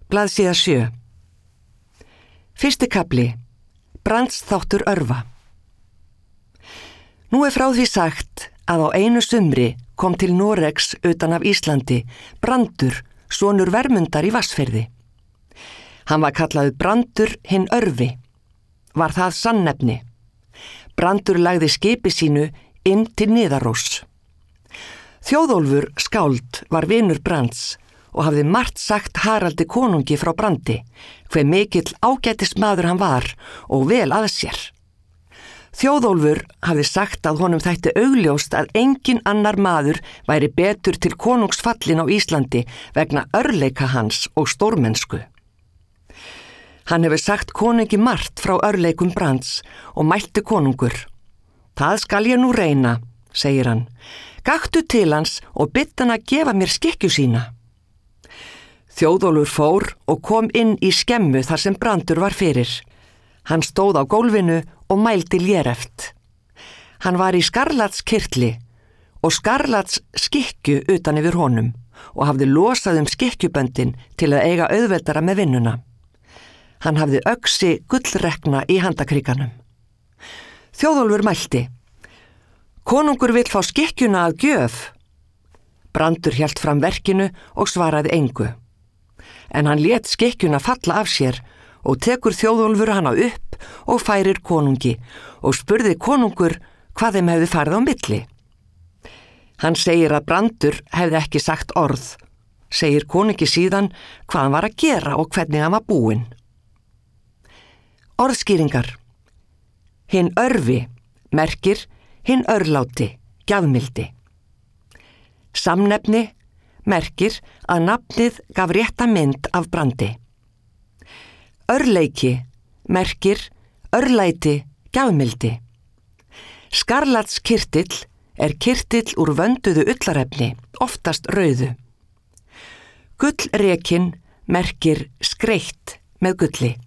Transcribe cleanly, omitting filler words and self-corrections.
Blaðsíða 7. Fyrsti kafli. Brandsþáttur Örva. Nú frá því sagt að á einu sumri kom til Noregs utan af Íslandi Brandur, sonur Vermundar í Vatnsfirði. Hann var kallaður Brandur hinn Örvi. Var það sannefni. Brandur lagði skipi sínu inn til Niðaróss. Þjóðólfur skáld var vinur Brands og hafði margt sagt Haraldi konungi frá Brandi, hve mikill ágætismaður hann var og vel að sér. Þjóðólfur hafði sagt að honum þætti augljóst að engin annar maður væri betur til konungsfallin á Íslandi vegna örleika hans og stórmennsku. Hann hefur sagt konungi margt frá örleikum Brands og mælti konungur. Það skal ég nú reyna, segir hann. Gakktu til hans og bið hann að gefa mér skikkju sína. Þjóðólfur fór og kom inn í skemmu þar sem Brandur var fyrir. Hann stóð á gólfinu og mældi léreft. Hann var í skarlatskirtli og skarlats skikkju utan yfir honum og hafði losað skikkjuböndin til að eiga auðveldara með vinnuna. Hann hafði öxi gullrekna í handakrikanum. Þjóðólfur mælti. Konungur vill fá skikkjuna að gjöf. Brandur hélt fram verkinu og svaraði engu. En hann lét skikkjuna falla af sér og tekur Þjóðólfur hana upp og færir konungi og spurði konungur hvað þeim hefði farið á milli. Hann segir að Brandur hefði ekki sagt orð, segir konungi síðan hvað hann var að gera og hvernig hann var búinn. Orðskýringar. Hinn örvi merkir hinn örláti, gjafmildi. Samnefni merkir að nafnið gaf rétta mynd af Brandi. Örleiki merkir örlæti, gjafmildi. Skarlatskirtill kirtill úr vönduðu ullarefni, oftast rauðu. Gullrekin merkir skreitt með gulli.